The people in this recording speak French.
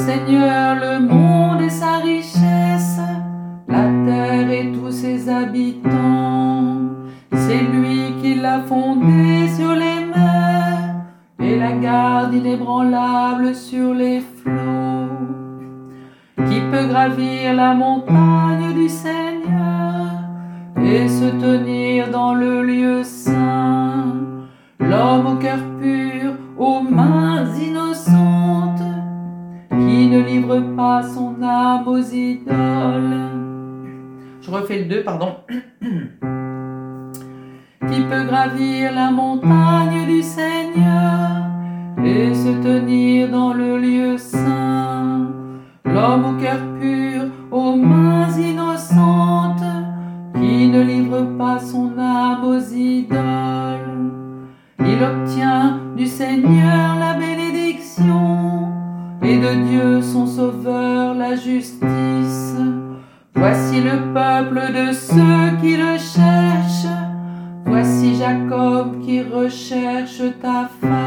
Seigneur le monde et sa richesse, la terre et tous ses habitants. C'est lui qui l'a fondée sur les mers et la garde inébranlable sur les flots. Qui peut gravir la montagne du Seigneur et se tenir dans le lieu saint? L'homme au cœur pur, aux mains innocentes, qui ne livre pas son âme aux idoles. Je refais le 2, pardon. Qui peut gravir la montagne du Seigneur et se tenir dans le lieu saint? L'homme au cœur pur, aux mains innocentes, qui ne livre pas son âme aux idoles. Il obtient du Seigneur la bénédiction et de Dieu son sauveur la justice. Voici le peuple de ceux qui le cherchent. Voici Jacob qui recherche ta face.